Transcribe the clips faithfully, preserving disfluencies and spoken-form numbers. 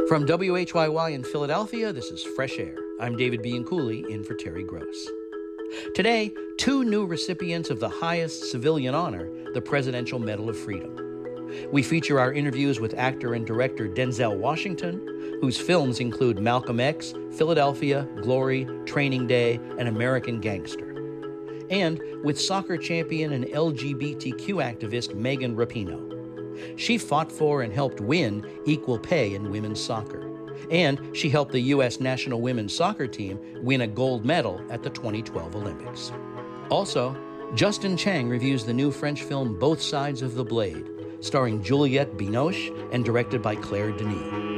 From W H Y Y in Philadelphia, this is Fresh Air. I'm David Bianculli, in for Terry Gross. Today, two new recipients of the highest civilian honor, the Presidential Medal of Freedom. We feature our interviews with actor and director Denzel Washington, whose films include Malcolm X, Philadelphia, Glory, Training Day, and American Gangster. And with soccer champion and L G B T Q activist Megan Rapinoe. She fought for and helped win equal pay in women's soccer. And she helped the U S national women's soccer team win a gold medal at the twenty twelve Olympics. Also, Justin Chang reviews the new French film Both Sides of the Blade, starring Juliette Binoche and directed by Claire Denis.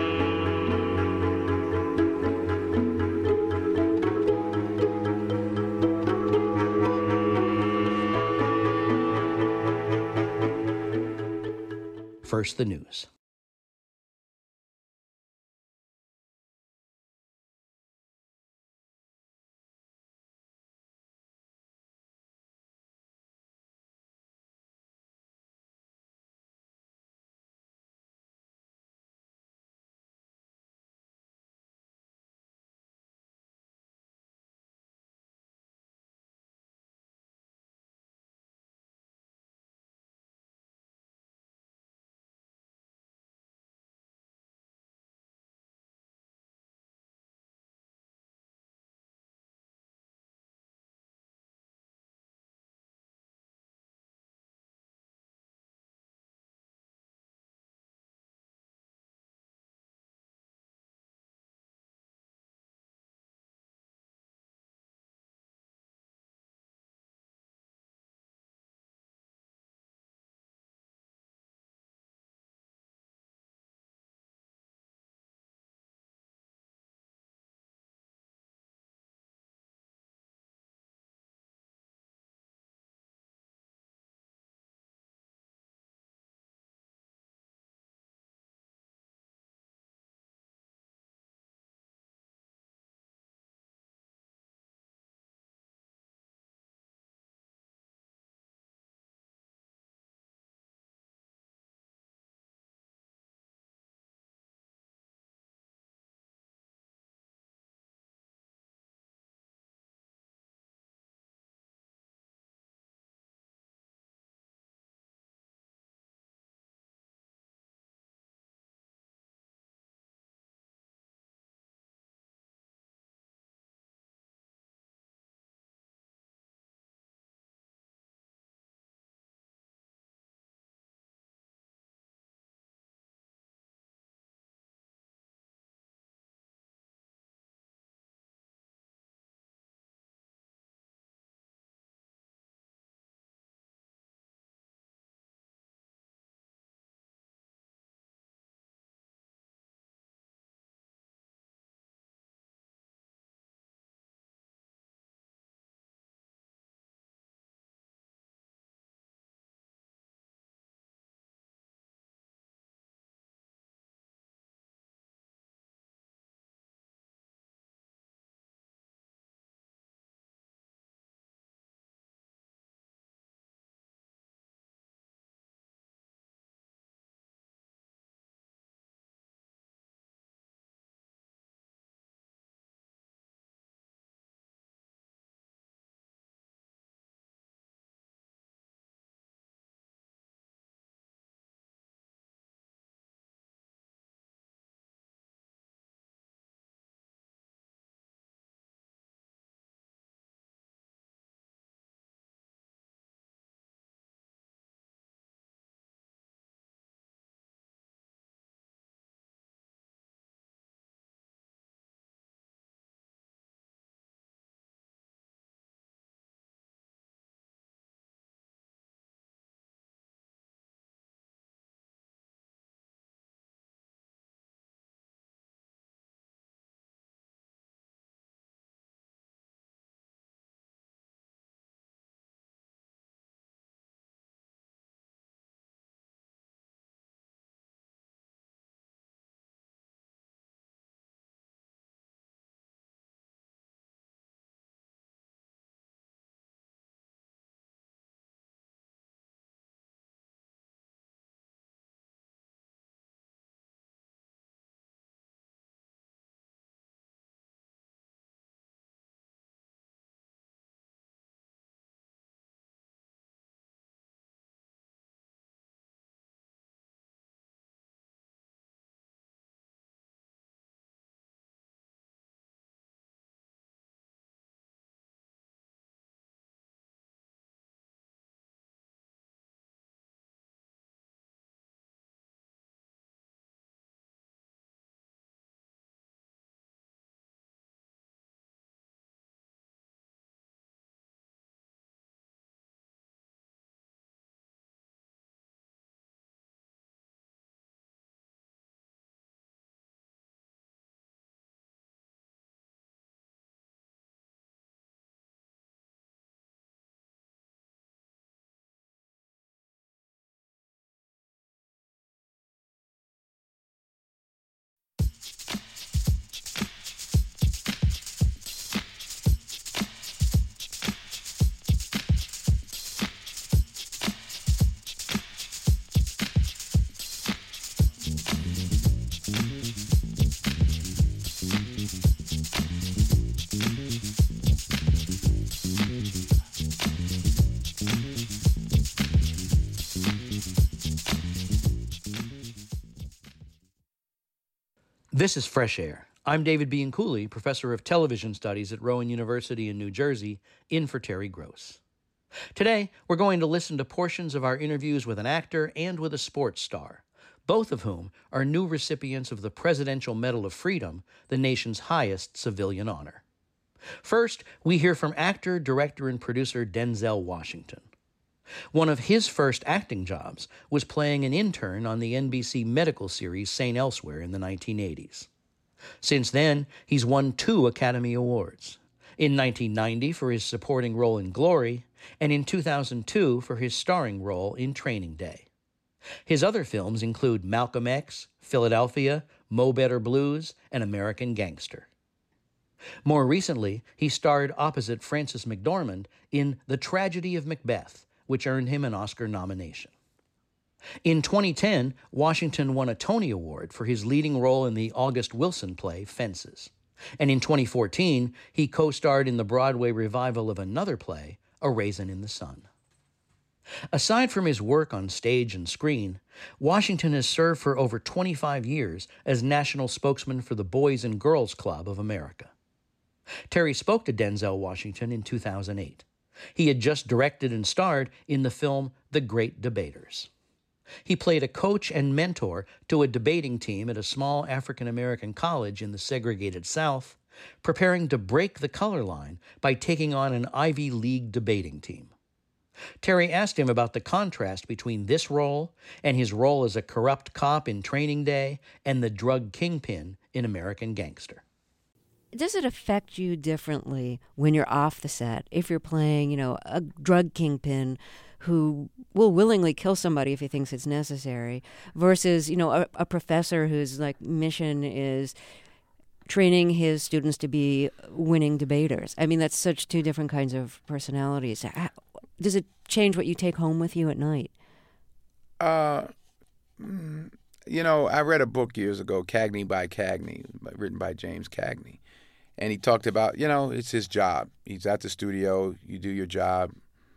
First, the news. This is Fresh Air. I'm David Bianculli, professor of television studies at Rowan University in New Jersey, in for Terry Gross. Today, we're going to listen to portions of our interviews with an actor and with a sports star, both of whom are new recipients of the Presidential Medal of Freedom, the nation's highest civilian honor. First, we hear from actor, director, and producer Denzel Washington. One of his first acting jobs was playing an intern on the N B C medical series Saint Elsewhere in the nineteen eighties. Since then, he's won two Academy Awards. In nineteen ninety for his supporting role in Glory, and in two thousand two for his starring role in Training Day. His other films include Malcolm X, Philadelphia, Mo Better Blues, and American Gangster. More recently, he starred opposite Frances McDormand in The Tragedy of Macbeth, which earned him an Oscar nomination. In twenty ten, Washington won a Tony Award for his leading role in the August Wilson play Fences. And in twenty fourteen, he co-starred in the Broadway revival of another play, A Raisin in the Sun. Aside from his work on stage and screen, Washington has served for over twenty-five years as national spokesman for the Boys and Girls Club of America. Terry spoke to Denzel Washington in two thousand eight. He had just directed and starred in the film The Great Debaters. He played a coach and mentor to a debating team at a small African-American college in the segregated South, preparing to break the color line by taking on an Ivy League debating team. Terry asked him about the contrast between this role and his role as a corrupt cop in Training Day and the drug kingpin in American Gangster. Does it affect you differently when you're off the set? If you're playing, you know, a drug kingpin who will willingly kill somebody if he thinks it's necessary, versus, you know, a, a professor whose like mission is training his students to be winning debaters. I mean, that's such two different kinds of personalities. How, does it change what you take home with you at night? Uh, you know, I read a book years ago, Cagney by Cagney, written by James Cagney. And he talked about, you know, it's his job. He's at the studio, you do your job,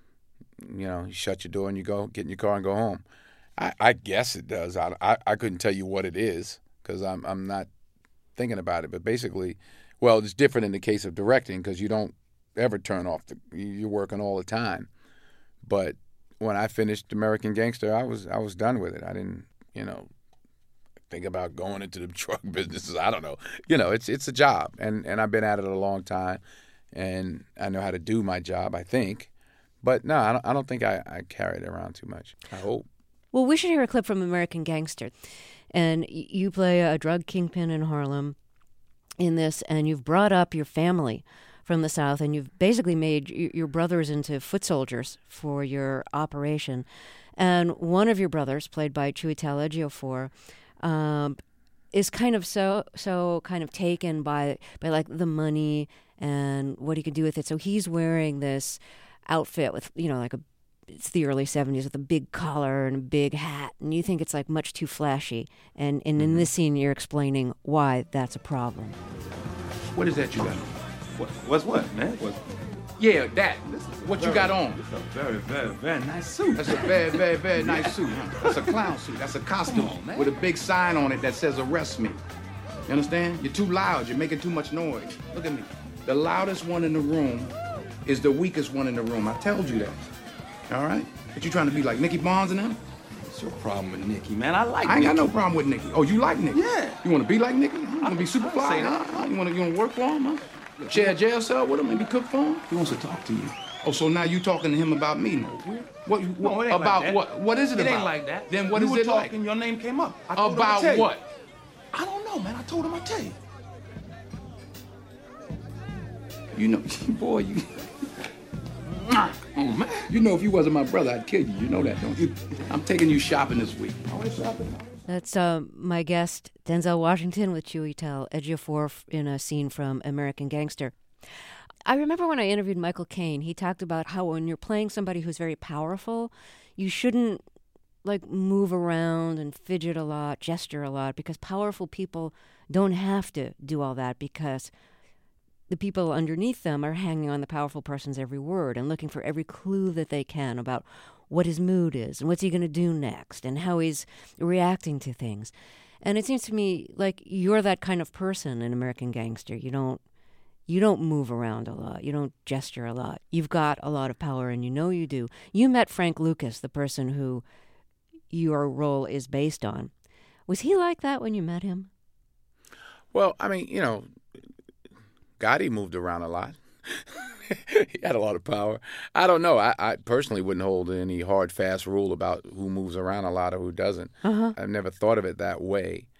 you know, you shut your door and you go, get in your car and go home. I, I guess it does. I, I, I couldn't tell you what it is because I'm I'm not thinking about it. But basically, well, it's different in the case of directing because you don't ever turn off. The, you're working all the time. But when I finished American Gangster, I was I was done with it. I didn't, you know, think about going into the drug businesses. I don't know. You know, it's it's a job, and, and I've been at it a long time, and I know how to do my job, I think. But no, I don't, I don't think I, I carry it around too much. I hope. Well, we should hear a clip from American Gangster. And you play a drug kingpin in Harlem in this, and you've brought up your family from the South, and you've basically made your brothers into foot soldiers for your operation. And one of your brothers, played by Chiwetel Ejiofor, um, is kind of so so kind of taken by by like the money and what he can do with it. So he's wearing this outfit with, you know, like a it's the early seventies with a big collar and a big hat, and you think it's like much too flashy. And, and in this scene, you're explaining why that's a problem. What is that you got? What, what's what, man? What? Yeah, that. What very, you got on? It's a very, very, very nice suit. That's a very, very, very nice suit. Huh? That's a clown suit. That's a costume on, man. with a big sign on it that says arrest me. You understand? You're too loud. You're making too much noise. Look at me. The loudest one in the room is the weakest one in the room. I told you that. All right? But you trying to be like Nicky Barnes and them? What's your problem with Nicky, man? I like I ain't Nicky. got no problem with Nicky. Oh, you like Nicky? Yeah. You want to be like Nicky? You want to be super fly? say Huh? that. You want to you want to work for him? Huh? Share a jail cell with him? Maybe cook for him? He wants to talk to you. Oh, so now you talking to him about me? What? what No, it ain't about like that. what? What is it, It about? ain't like that. Then what we is were it like? talking, your name came up. I told him About to tell you. what? I don't know, man. I told him I'd tell you. You know, boy, you. Oh, man. You know, if you wasn't my brother, I'd kill you. You know that, don't you? I'm taking you shopping this week. Always shopping. That's uh, my guest, Denzel Washington, with Chiwetel Ejiofor in a scene from American Gangster. I remember when I interviewed Michael Caine, he talked about how when you're playing somebody who's very powerful, you shouldn't like move around and fidget a lot, gesture a lot, because powerful people don't have to do all that because the people underneath them are hanging on the powerful person's every word and looking for every clue that they can about what his mood is and what's he going to do next and how he's reacting to things. And it seems to me like you're that kind of person in American Gangster. You don't you don't move around a lot. You don't gesture a lot. You've got a lot of power, and you know you do. You met Frank Lucas, the person who your role is based on. Was he like that when you met him? Well, I mean, you know, Gotti moved around a lot. He had a lot of power. I don't know. I, I personally wouldn't hold any hard, fast rule about who moves around a lot or who doesn't. Uh-huh. I've never thought of it that way.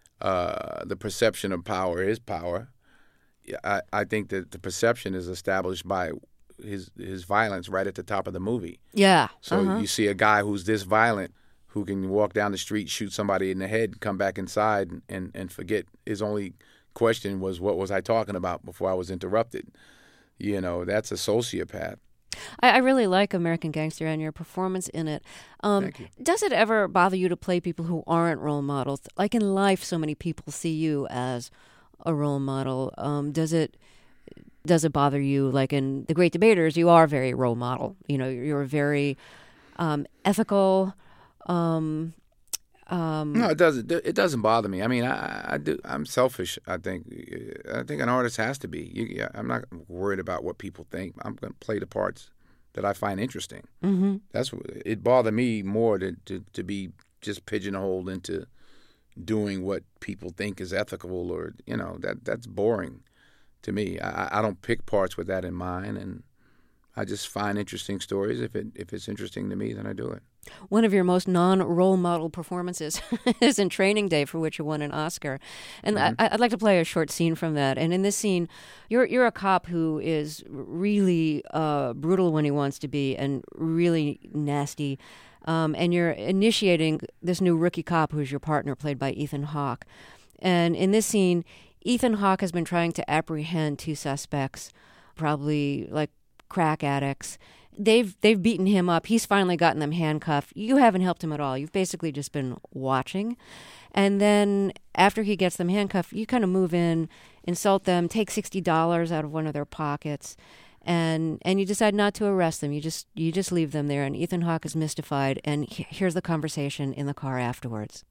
Uh, the perception of power is power. I, I think that the perception is established by his his violence right at the top of the movie. Yeah. So uh-huh. you see a guy who's this violent who can walk down the street, shoot somebody in the head, come back inside, and, and, and forget. His only question was, what was I talking about before I was interrupted? You know, that's a sociopath. I, I really like American Gangster and your performance in it. Um, Thank you. Does it ever bother you to play people who aren't role models? Like in life, so many people see you as a role model. Um, does it does it bother you? Like in The Great Debaters, you are very role model. You know, you're very um, ethical. Um, um, No, it doesn't. It doesn't bother me. I mean, I, I do. I'm selfish. I think. I think an artist has to be. You, yeah, I'm not worried about what people think. I'm going to play the parts that I find interesting. Mm-hmm. That's what it bothered me more to, to to be just pigeonholed into doing what people think is ethical, or you know that that's boring to me. I, I don't pick parts with that in mind, and I just find interesting stories. If it if it's interesting to me, then I do it. One of your most non-role model performances is in Training Day, for which you won an Oscar. And mm-hmm. I, I'd like to play a short scene from that. And in this scene, you're you're a cop who is really uh, brutal when he wants to be and really nasty. Um, and you're initiating this new rookie cop who's your partner, played by Ethan Hawke. And in this scene, Ethan Hawke has been trying to apprehend two suspects, probably like crack addicts. They've they've beaten him up. He's finally gotten them handcuffed. You haven't helped him at all. You've basically just been watching. And then after he gets them handcuffed, you kind of move in, insult them, take sixty dollars out of one of their pockets, and and you decide not to arrest them. You just you just leave them there. And Ethan Hawke is mystified. And he, here's the conversation in the car afterwards.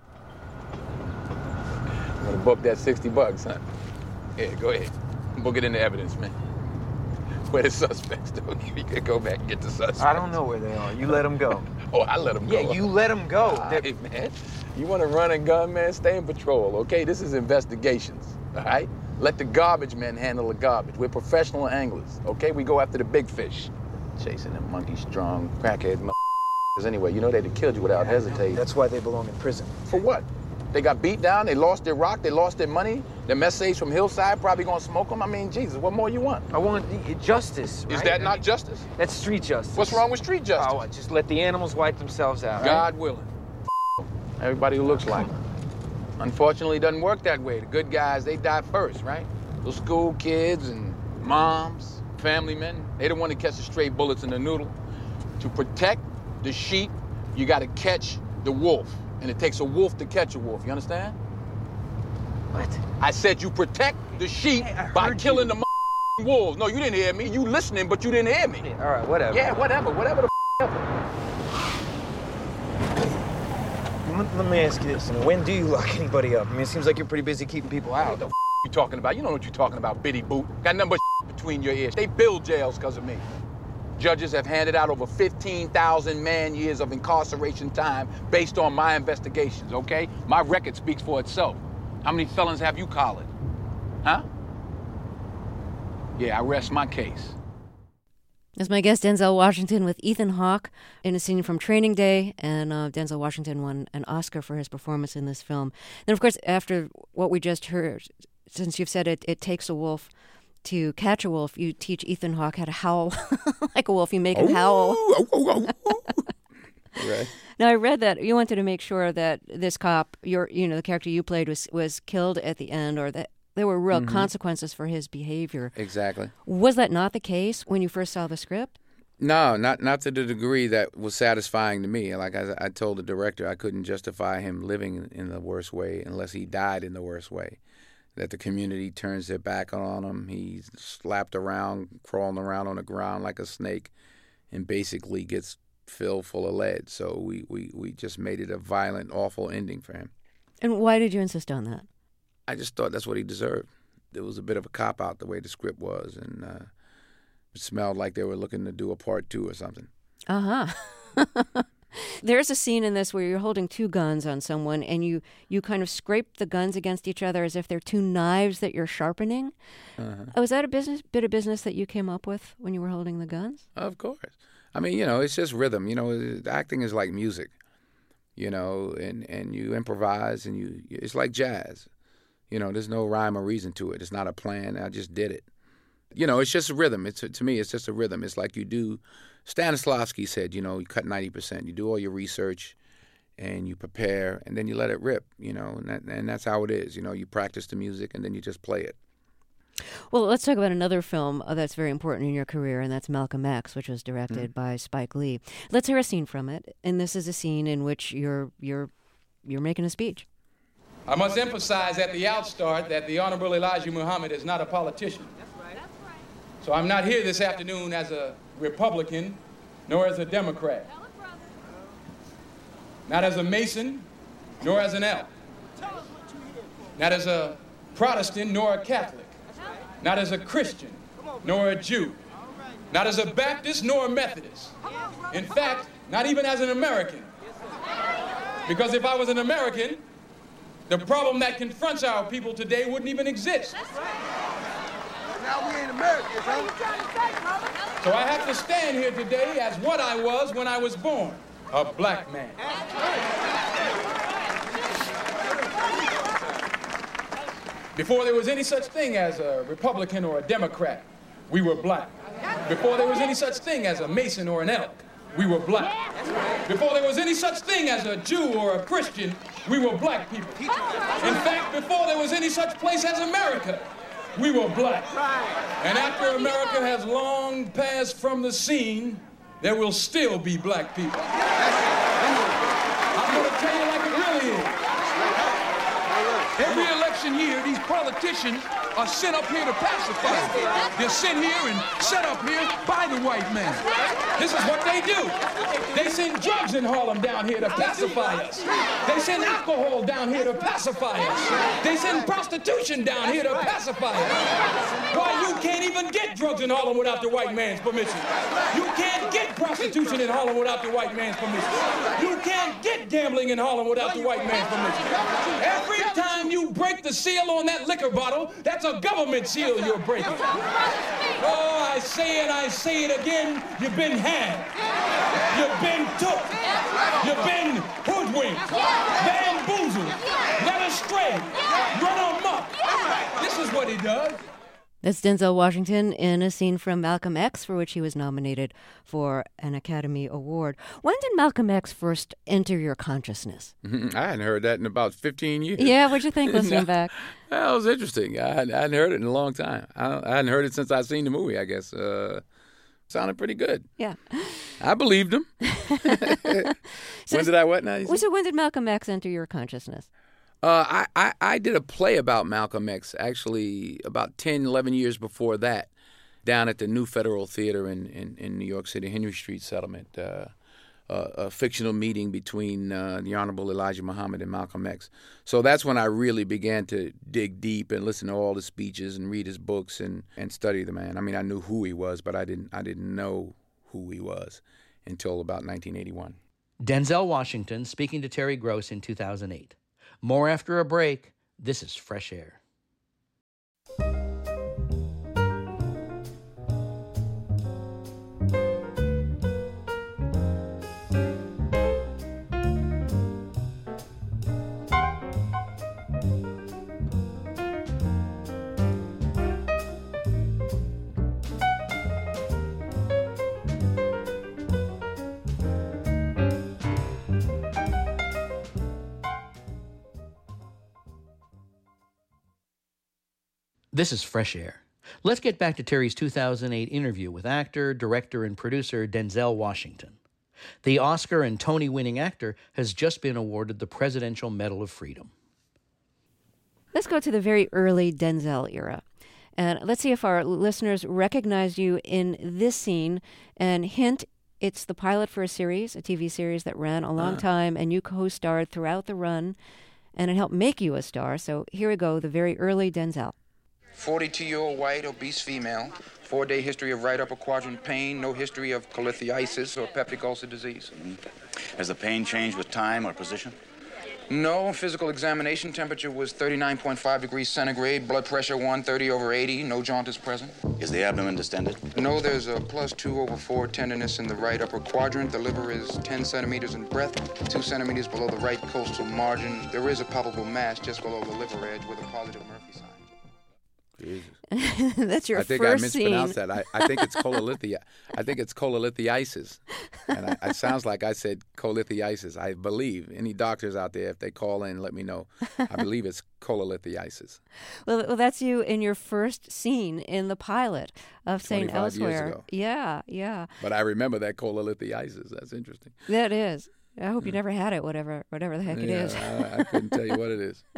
I'm gonna book that sixty bucks, huh? Yeah, go ahead. Book it into evidence, man. Where the suspects, though? You could go back and get the suspects. I don't know where they are. You let them go. Oh, I let them go. Yeah, you let them go. All right, man. You want to run a gun, man? Stay in patrol, okay? This is investigations, all right? Let the garbage men handle the garbage. We're professional anglers, okay? We go after the big fish. Chasing them monkey-strong, crackhead motherfuckers. Anyway, you know they'd have killed you without Yeah, hesitating. That's why they belong in prison. For what? They got beat down, they lost their rock, they lost their money, their messages from Hillside probably gonna smoke them. I mean, Jesus, what more you want? I want the, justice, right? Is that I not mean, justice? That's street justice. What's wrong with street justice? Oh, just let the animals wipe themselves out. God right? willing. Everybody who looks like them. Unfortunately, it doesn't work that way. The good guys, they die first, right? Those school kids and moms, family men, they don't want to catch the stray bullets in the noodle. To protect the sheep, you got to catch the wolf. And it takes a wolf to catch a wolf, you understand? What? I said you protect the sheep Hey, by killing you. the wolves. No, you didn't hear me. You listening, but you didn't hear me. Yeah, all right, whatever. Yeah, whatever, whatever the ever. Let, let me ask you this. I mean, when do you lock anybody up? I mean, it seems like you're pretty busy keeping people out. What the f you talking about? You know what you're talking about, bitty boot. Got nothing but between your ears. They build jails because of me. Judges have handed out over fifteen thousand man-years of incarceration time based on my investigations, okay? My record speaks for itself. How many felons have you collared? Huh? Yeah, I rest my case. That's my guest, Denzel Washington, with Ethan Hawke in a scene from Training Day, and uh, Denzel Washington won an Oscar for his performance in this film. Then, of course, after what we just heard, since you've said it, it takes a wolf to catch a wolf, you teach Ethan Hawke how to howl like a wolf. You make him howl. Oh, oh, oh, oh. Right. Now, I read that you wanted to make sure that this cop, your, you know, the character you played was was killed at the end, or that there were real mm-hmm. consequences for his behavior. Exactly. Was that not the case when you first saw the script? No, not not to the degree that was satisfying to me. Like I, I told the director, I couldn't justify him living in the worst way unless he died in the worst way. That the community turns their back on him. He's slapped around, crawling around on the ground like a snake, and basically gets filled full of lead. So we, we, we just made it a violent, awful ending for him. And why did you insist on that? I just thought that's what he deserved. It was a bit of a cop-out the way the script was, and uh, it smelled like they were looking to do a part two or something. Uh-huh. There's a scene in this where you're holding two guns on someone, and you, you kind of scrape the guns against each other as if they're two knives that you're sharpening. Uh-huh. Oh, was that a business bit of business that you came up with when you were holding the guns? Of course. I mean, you know, it's just rhythm. You know, acting is like music, you know, and, and you improvise, and you it's like jazz. You know, there's no rhyme or reason to it. It's not a plan. I just did it. You know, it's just a rhythm. It's to me, it's just a rhythm. It's like you do. Stanislavski said, you know, you cut ninety percent. You do all your research, and you prepare, and then you let it rip. You know, and that, and that's how it is. You know, you practice the music, and then you just play it. Well, let's talk about another film uh, that's very important in your career, and that's Malcolm X, which was directed mm-hmm. by Spike Lee. Let's hear a scene from it, and this is a scene in which you're you're you're making a speech. I must emphasize at the outstart that the Honorable Elijah Muhammad is not a politician. That's right. That's right. So I'm not here this afternoon as a Republican, nor as a Democrat. Not as a Mason, nor as an elk. Not as a Protestant, nor a Catholic. Not as a Christian, nor a Jew. Not as a Baptist, nor a Methodist. In fact, not even as an American. Because if I was an American, the problem that confronts our people today wouldn't even exist. Now we ain't Americans, huh? So I have to stand here today as what I was when I was born, a black man. Before there was any such thing as a Republican or a Democrat, we were black. Before there was any such thing as a Mason or an elk, we were black. Before there was any such thing as a Jew or a Christian, we were black people. In fact, before there was any such place as America, we were black. And after America has long passed from the scene, there will still be black people. I'm going to tell you like it really is. Every election year, these politicians are sent up here to pacify us. They're sent here and set up here by the white man. This is what they do. They send drugs in Harlem down here to pacify us. They send alcohol down here to pacify us. They send prostitution down here to pacify us. Why, you can't even get drugs in Harlem without the white man's permission. You can't get prostitution in Harlem without the white man's permission. You can't get gambling in Harlem without the white man's permission. Every time you break the seal on that liquor bottle, that's a government seal you're breaking. Oh, I say it, I say it again, you've been had. You've been took. You've been hoodwinked, bamboozled, led astray, run amok. This is what he does. That's Denzel Washington in a scene from Malcolm X, for which he was nominated for an Academy Award. When did Malcolm X first enter your consciousness? I hadn't heard that in about fifteen years. Yeah, what'd you think listening back? That was interesting. I hadn't, I hadn't heard it in a long time. I, I hadn't heard it since I'd seen the movie, I guess. Uh, sounded pretty good. Yeah. I believed him. so when did I what now? So when did Malcolm X enter your consciousness? Uh, I, I, I did a play about Malcolm X, actually, about ten, eleven years before that, down at the New Federal Theater in, in, in New York City, Henry Street Settlement, uh, uh, a fictional meeting between uh, the Honorable Elijah Muhammad and Malcolm X. So that's when I really began to dig deep and listen to all the speeches and read his books and, and study the man. I mean, I knew who he was, but I didn't I didn't know who he was until about nineteen eighty-one. Denzel Washington speaking to Terry Gross in two thousand eight. More after a break. This is Fresh Air. This is Fresh Air. Let's get back to Terry's two thousand eight interview with actor, director, and producer Denzel Washington. The Oscar and Tony-winning actor has just been awarded the Presidential Medal of Freedom. Let's go to the very early Denzel era. And let's see if our listeners recognize you in this scene. And hint, it's the pilot for a series, a T V series that ran a long uh. time, and you co-starred throughout the run. and it helped make you a star. So here we go, the very early Denzel. forty-two-year-old white, obese female, four-day history of right upper quadrant pain, no history of cholelithiasis or peptic ulcer disease. Mm-hmm. Has the pain changed with time or position? No. Physical examination temperature was thirty-nine point five degrees centigrade, blood pressure one thirty over eighty, no jaundice present. Is the abdomen distended? No, there's a plus two over four tenderness in the right upper quadrant. The liver is ten centimeters in breadth, two centimeters below the right coastal margin. There is a palpable mass just below the liver edge with a positive Murphy sign. Jesus. That's your I think first I mispronounced scene. that. I, I think it's cholelithia. I think it's cholelithiasis. And I, it sounds like I said cholelithiasis. I believe. Any doctors out there, if they call in, let me know. I believe it's cholelithiasis. Well, well, that's you in your first scene in the pilot of Saint twenty-five years Elsewhere. ago. Yeah, yeah. But I remember that cholelithiasis. That's interesting. That is. I hope you never had it, whatever whatever the heck it yeah, is. I, I couldn't tell you what it is.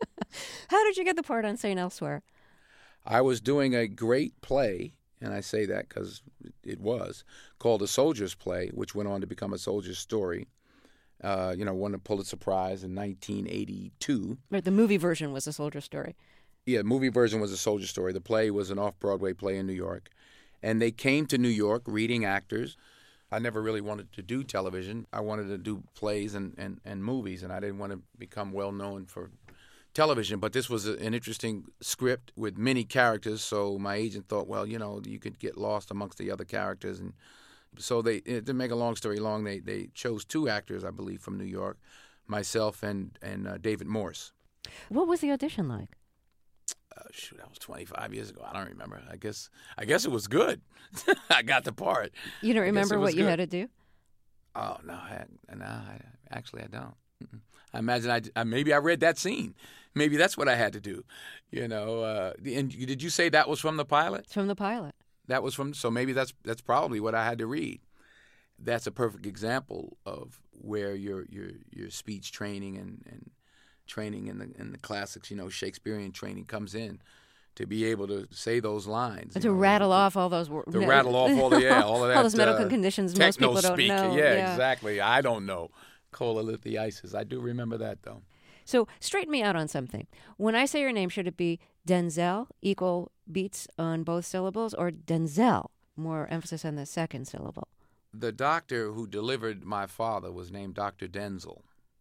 How did you get the part on Saint Elsewhere? I was doing a great play, and I say that because it was, called A Soldier's Play, which went on to become A Soldier's Story. Uh, you know, won the Pulitzer Prize in nineteen eighty-two. Right, the movie version was A Soldier's Story. Yeah, the movie version was A Soldier's Story. The play was an off-Broadway play in New York. And they came to New York reading actors. I never really wanted to do television. I wanted to do plays and, and, and movies, and I didn't want to become well-known for television, but this was an interesting script with many characters, so my agent thought, well, you know, you could get lost amongst the other characters. And so they, to make a long story long, they, they chose two actors, I believe, from New York, myself and, and uh, David Morse. What was the audition like? Uh, shoot, that was twenty-five years ago. I don't remember. I guess I guess it was good. I got the part. You don't remember what you good. had to do? Oh, no, I, no I, actually I don't. Mm-mm. I imagine I, I maybe I read that scene. Maybe that's what I had to do, you know. Uh, and did you say that was from the pilot? It's from the pilot. That was from. So maybe that's that's probably what I had to read. That's a perfect example of where your your your speech training and, and training in the in the classics, you know, Shakespearean training comes in, to be able to say those lines. And to know, rattle to, off all those words. To rattle off all the yeah, all of that. all those medical uh, conditions most people don't speak. know. Yeah, yeah, exactly. I don't know. Cholelithiasis. I do remember that, though. So straighten me out on something. When I say your name, should it be Denzel, equal beats on both syllables, or Denzel, more emphasis on the second syllable? The doctor who delivered my father was named Doctor Denzel.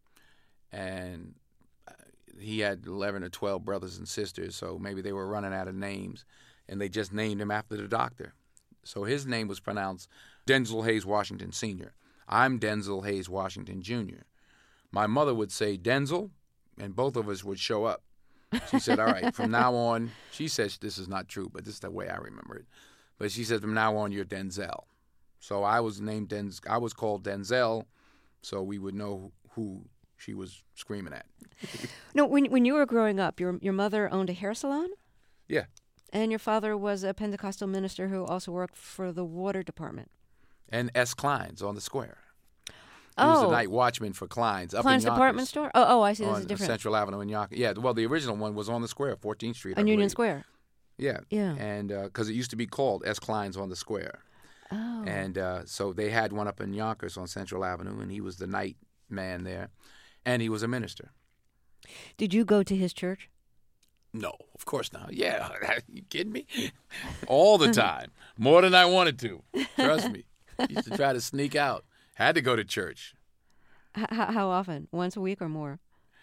And he had eleven or twelve brothers and sisters, so maybe they were running out of names, and they just named him after the doctor. So his name was pronounced Denzel Hayes Washington Senior I'm Denzel Hayes Washington Junior My mother would say Denzel, and both of us would show up. She said, all right, from now on, she says this is not true, but this is the way I remember it. But she said, from now on, you're Denzel. So I was named Denzel. I was called Denzel, so we would know who she was screaming at. No, when when you were growing up, your your mother owned a hair salon? Yeah. And your father was a Pentecostal minister who also worked for the water department. And S. Klein's on the square. He oh. was the night watchman for Klein's. Up Klein's in Yonkers, department store? Oh, oh, I see. This on is different. Central Avenue in Yonkers. Yeah, well, the original one was on the square, fourteenth Street. On I Union believe. Square? Yeah. Yeah. And because uh, it used to be called S. Klein's on the square. Oh. And uh, so they had one up in Yonkers on Central Avenue, and he was the night man there. And he was a minister. Did you go to his church? No, of course not. Yeah, are you kidding me? All the time. More than I wanted to. Trust me. Used to try to sneak out. Had to go to church. H- how often? Once a week or more?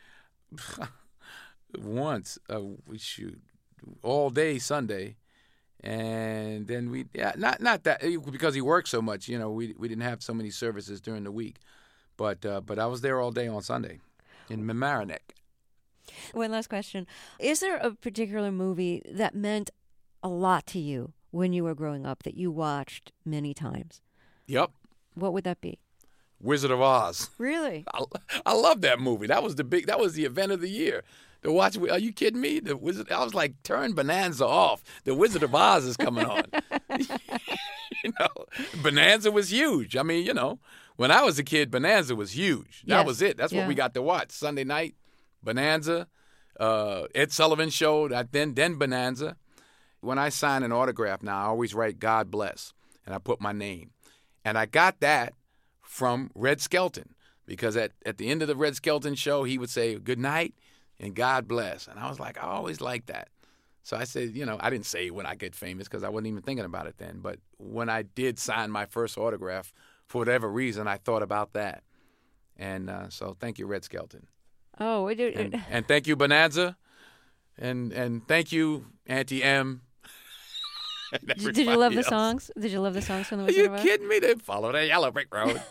Once. Uh, we shoot. All day Sunday. And then we, yeah, not not that, because he worked so much, you know, we we didn't have so many services during the week. But uh, but I was there all day on Sunday in Mamaroneck. One last question. Is there a particular movie that meant a lot to you when you were growing up that you watched many times? Yep. What would that be? Wizard of Oz. Really? I, I love that movie. That was the big. That was the event of the year. To watch. Are you kidding me? The Wizard. I was like, turn Bonanza off. The Wizard of Oz is coming on. You know, Bonanza was huge. I mean, you know, when I was a kid, Bonanza was huge. That yes. was it. That's yeah. what we got to watch Sunday night. Bonanza, uh, Ed Sullivan Show. Then then Bonanza. When I sign an autograph now, I always write God bless, and I put my name. And I got that from Red Skelton, because at, at the end of the Red Skelton show, he would say, good night, and God bless. And I was like, I always liked that. So I said, you know, I didn't say when I get famous because I wasn't even thinking about it then. But when I did sign my first autograph, for whatever reason, I thought about that. And uh, so thank you, Red Skelton. Oh, it, it, and, and thank you, Bonanza. And and thank you, Auntie M. Did you love else. the songs? Did you love the songs from the Are Wizard you of Oz? kidding me? They follow the yellow brick road.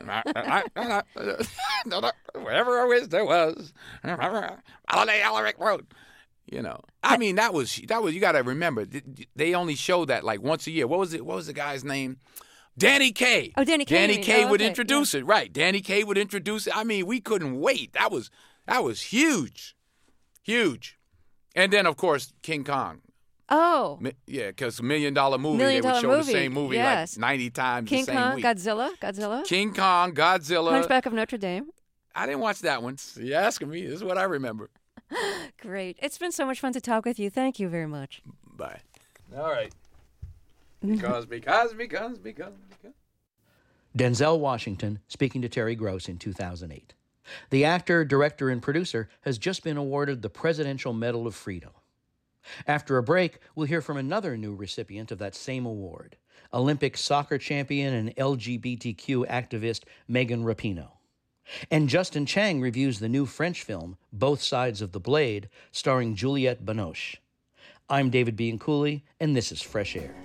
Wherever a wizard was, follow the yellow brick road. You know, I mean, that was that was. You got to remember, they only showed that like once a year. What was it? What was the guy's name? Danny Kaye. Oh, Danny Kaye. Danny Kaye oh, would okay. introduce yeah. it, right? Danny Kaye would introduce it. I mean, we couldn't wait. That was that was huge, huge. And then of course King Kong. Oh. Mi- yeah, because Million Dollar Movie, Million they would Dollar show movie. the same movie yes. like ninety times King the same Kong, week. Godzilla, Godzilla. King Kong, Godzilla. Hunchback of Notre Dame. I didn't watch that one. You're asking me. This is what I remember. Great. It's been so much fun to talk with you. Thank you very much. Bye. All right. Because, because, because, because, because. Denzel Washington speaking to Terry Gross in two thousand eight. The actor, director, and producer has just been awarded the Presidential Medal of Freedom. After a break, we'll hear from another new recipient of that same award, Olympic soccer champion and L G B T Q activist Megan Rapinoe. And Justin Chang reviews the new French film, Both Sides of the Blade, starring Juliette Binoche. I'm David Bianculli, and this is Fresh Air.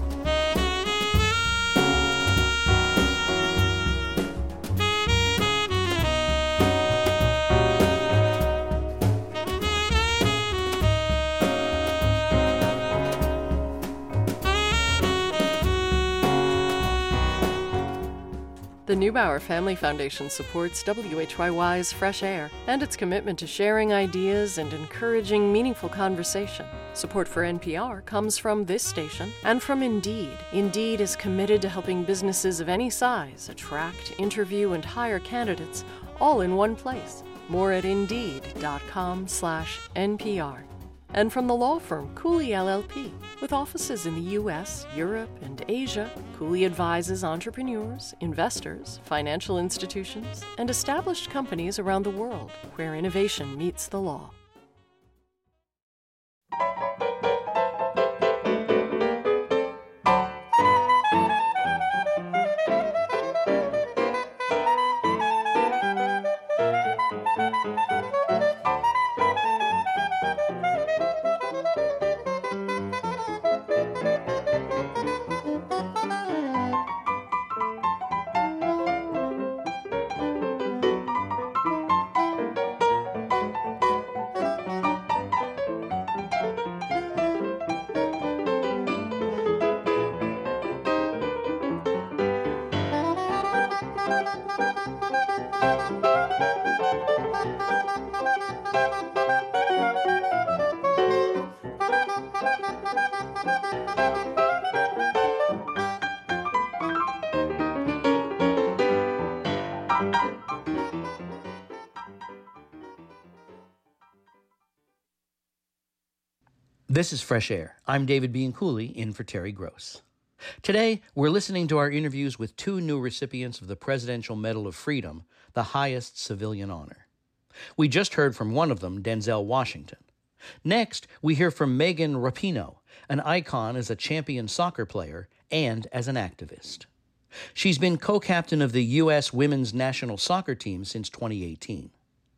The Neubauer Family Foundation supports W H Y Y's Fresh Air and its commitment to sharing ideas and encouraging meaningful conversation. Support for N P R comes from this station and from Indeed. Indeed is committed to helping businesses of any size attract, interview, and hire candidates all in one place. More at Indeed.com slash NPR. And from the law firm Cooley L L P. With offices in the U S, Europe, and Asia, Cooley advises entrepreneurs, investors, financial institutions, and established companies around the world where innovation meets the law. This is Fresh Air. I'm David Bianculli, in for Terry Gross. Today, we're listening to our interviews with two new recipients of the Presidential Medal of Freedom, the highest civilian honor. We just heard from one of them, Denzel Washington. Next, we hear from Megan Rapinoe, an icon as a champion soccer player and as an activist. She's been co-captain of the U S women's national soccer team since twenty eighteen.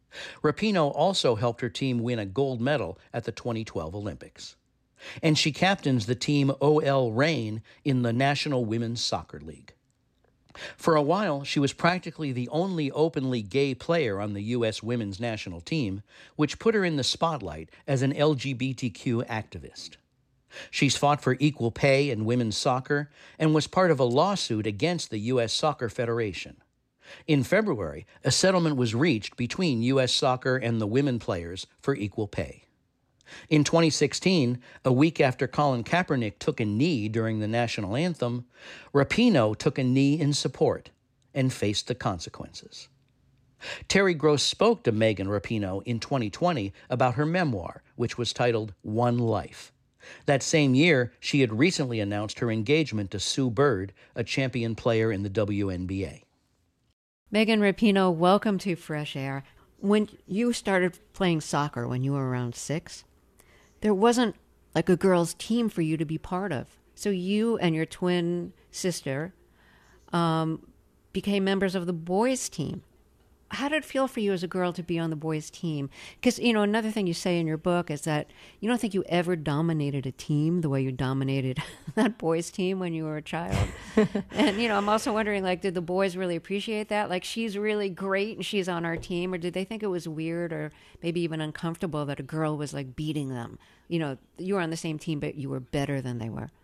Rapinoe also helped her team win a gold medal at the twenty twelve Olympics. And she captains the team O L Reign in the National Women's Soccer League. For a while, she was practically the only openly gay player on the U S women's national team, which put her in the spotlight as an L G B T Q activist. She's fought for equal pay in women's soccer and was part of a lawsuit against the U S Soccer Federation. In February, a settlement was reached between U S Soccer and the women players for equal pay. In twenty sixteen, a week after Colin Kaepernick took a knee during the national anthem, Rapinoe took a knee in support and faced the consequences. Terry Gross spoke to Megan Rapinoe in twenty twenty about her memoir, which was titled One Life. That same year, she had recently announced her engagement to Sue Bird, a champion player in the W N B A. Megan Rapinoe, welcome to Fresh Air. when you started playing soccer when you were around six, there wasn't like a girls' team for you to be part of. So you and your twin sister um, became members of the boys' team. How did it feel for you as a girl to be on the boys' team? Because, you know, another thing you say in your book is that you don't think you ever dominated a team the way you dominated that boys' team when you were a child. And, you know, I'm also wondering, like, did the boys really appreciate that? Like, she's really great and she's on our team. Or did they think it was weird or maybe even uncomfortable that a girl was, like, beating them? You know, you were on the same team, but you were better than they were.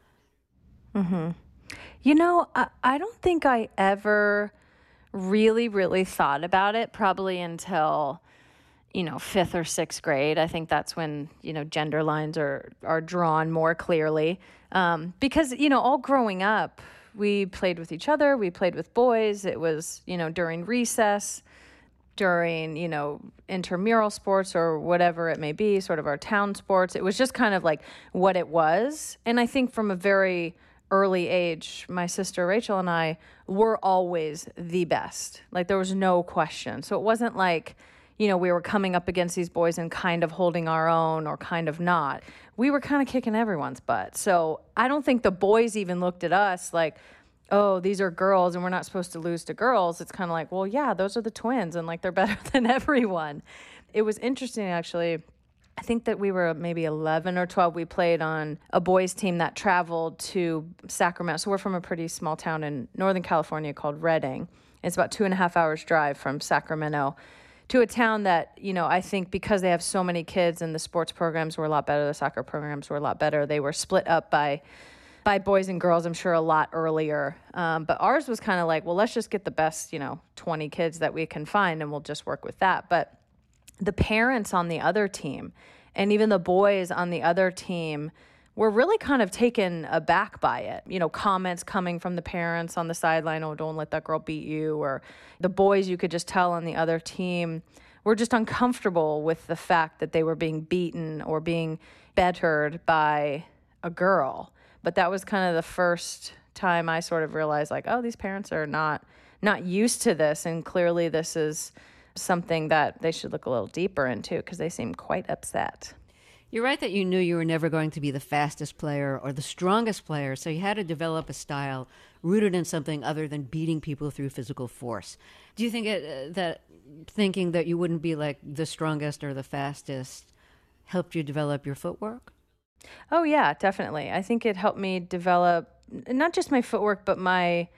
Mm-hmm. You know, I, I don't think I ever really, really thought about it probably until, you know, fifth or sixth grade. I think that's when, you know, gender lines are, are drawn more clearly. Um, because, you know, all growing up, we played with each other, we played with boys. It was, you know, during recess, during, you know, intramural sports or whatever it may be, sort of our town sports. It was just kind of like what it was. And I think from a very early age, my sister Rachel and I were always the best. Like, there was no question. So it wasn't like, you know, we were coming up against these boys and kind of holding our own or kind of not. We were kind of kicking everyone's butt. So I don't think the boys even looked at us like, oh, these are girls and we're not supposed to lose to girls. It's kind of like, well, yeah, those are the twins and like they're better than everyone. It was interesting, actually. I think that we were maybe eleven or twelve. We played on a boys team that traveled to Sacramento. So we're from a pretty small town in Northern California called Redding. It's about two and a half hours drive from Sacramento to a town that, you know, I think because they have so many kids and the sports programs were a lot better, the soccer programs were a lot better. They were split up by by boys and girls, I'm sure, a lot earlier. Um, but ours was kind of like, well, let's just get the best, you know, twenty kids that we can find and we'll just work with that. But the parents on the other team and even the boys on the other team were really kind of taken aback by it. You know, comments coming from the parents on the sideline, oh, don't let that girl beat you. Or the boys, you could just tell on the other team, were just uncomfortable with the fact that they were being beaten or being bettered by a girl. But that was kind of the first time I sort of realized, like, oh, these parents are not not used to this. And clearly this is something that they should look a little deeper into because they seem quite upset. You're right that you knew you were never going to be the fastest player or the strongest player, so you had to develop a style rooted in something other than beating people through physical force. Do you think it, uh, that thinking that you wouldn't be like the strongest or the fastest helped you develop your footwork? Oh, yeah, definitely. I think it helped me develop not just my footwork, but my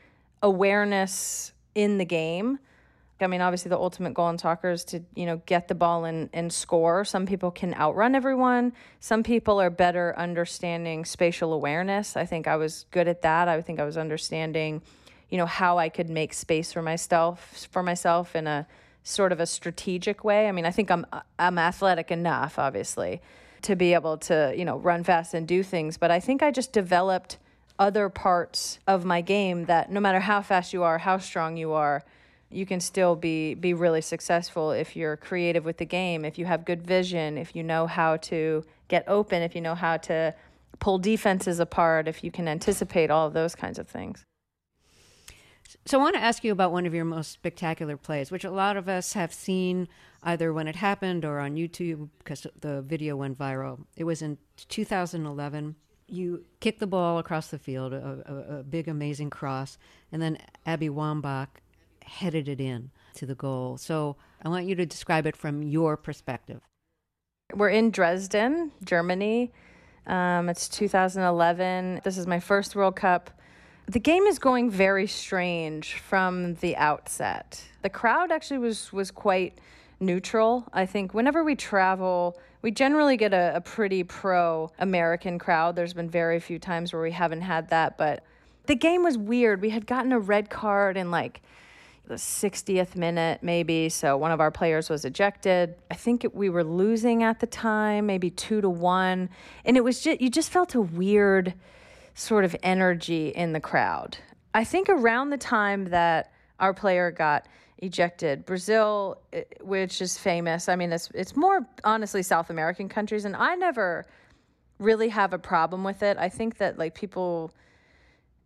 awareness in the game. I mean, obviously the ultimate goal in soccer is to, you know, get the ball and, and score. Some people can outrun everyone. Some people are better understanding spatial awareness. I think I was good at that. I think I was understanding, you know, how I could make space for myself, for myself in a sort of a strategic way. I mean, I think I'm I'm athletic enough, obviously, to be able to, you know, run fast and do things. But I think I just developed other parts of my game that no matter how fast you are, how strong you are, you can still be be really successful if you're creative with the game, if you have good vision, if you know how to get open, if you know how to pull defenses apart, if you can anticipate all of those kinds of things. So I want to ask you about one of your most spectacular plays, which a lot of us have seen either when it happened or on YouTube because the video went viral. It was in two thousand eleven. You kicked the ball across the field, a, a, a big, amazing cross, and then Abby Wambach headed it in to the goal. So I want you to describe it from your perspective. We're in Dresden, Germany. Um, it's two thousand eleven. This is my first World Cup. The game is going very strange from the outset. The crowd actually was was quite neutral. I think whenever we travel, we generally get a, a pretty pro-American crowd. There's been very few times where we haven't had that, but the game was weird. We had gotten a red card in like the sixtieth minute maybe, so one of our players was ejected. I think it, we were losing at the time, maybe two to one, and it was just, you just felt a weird sort of energy in the crowd. I think around the time that our player got ejected, Brazil, which is famous, I mean, it's it's more honestly South American countries, and I never really have a problem with it. I think that like people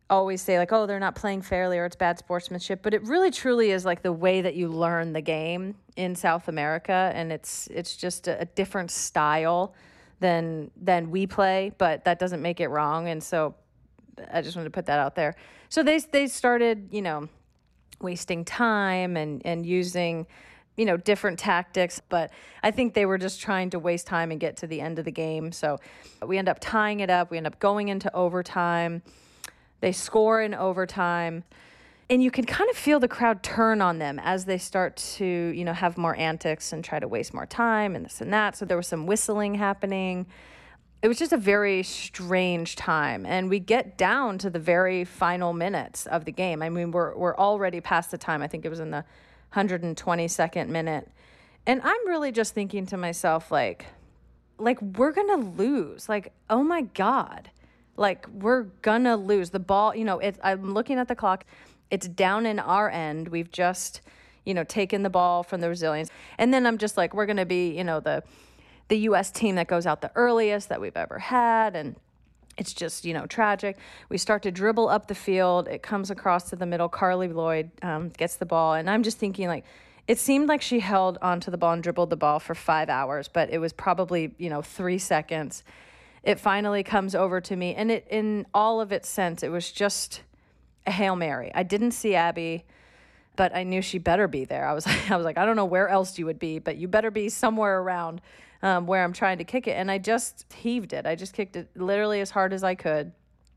always say like, oh, they're not playing fairly or it's bad sportsmanship, but it really truly is like the way that you learn the game in South America, and it's it's just a, a different style than than we play, but that doesn't make it wrong. And so I just wanted to put that out there. So they they started, you know, wasting time and and using, you know, different tactics, but I think they were just trying to waste time and get to the end of the game. So we end up tying it up. We end up going into overtime. They score in overtime, and you can kind of feel the crowd turn on them as they start to, you know, have more antics and try to waste more time and this and that. So there was some whistling happening. It was just a very strange time, and we get down to the very final minutes of the game. I mean, we're we're already past the time. I think it was in the one hundred twenty-second minute, and I'm really just thinking to myself, like, like we're gonna lose. Like, oh my God. Like, we're gonna lose. The ball, you know, it, I'm looking at the clock. It's down in our end. We've just, you know, taken the ball from the Brazilians. And then I'm just like, we're going to be, you know, the the U S team that goes out the earliest that we've ever had. And it's just, you know, tragic. We start to dribble up the field. It comes across to the middle. Carly Lloyd um, gets the ball. And I'm just thinking, like, it seemed like she held onto the ball and dribbled the ball for five hours, but it was probably, you know, three seconds. It finally comes over to me, and it, in all of its sense, it was just a Hail Mary. I didn't see Abby, but I knew she better be there. I was, I was like, I don't know where else you would be, but you better be somewhere around um, where I'm trying to kick it. And I just heaved it. I just kicked it literally as hard as I could.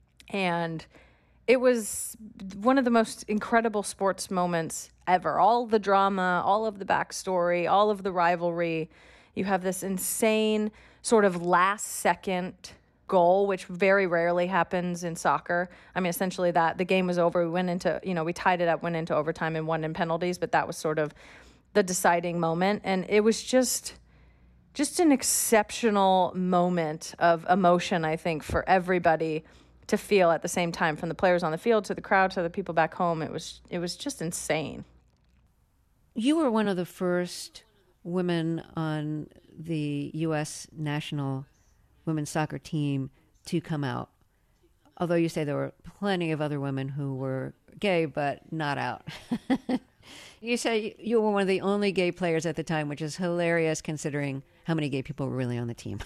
And it was one of the most incredible sports moments ever. All the drama, all of the backstory, all of the rivalry. You have this insane sort of last second goal, which very rarely happens in soccer. I mean, essentially that the game was over. We went into, you know, we tied it up, went into overtime and won in penalties, but that was sort of the deciding moment. And it was just, just an exceptional moment of emotion, I think, for everybody to feel at the same time, from the players on the field to the crowd to the people back home. It was, it was just insane. You were one of the first women on the U S national women's soccer team to come out. Although you say there were plenty of other women who were gay, but not out. You say you were one of the only gay players at the time, which is hilarious considering how many gay people were really on the team.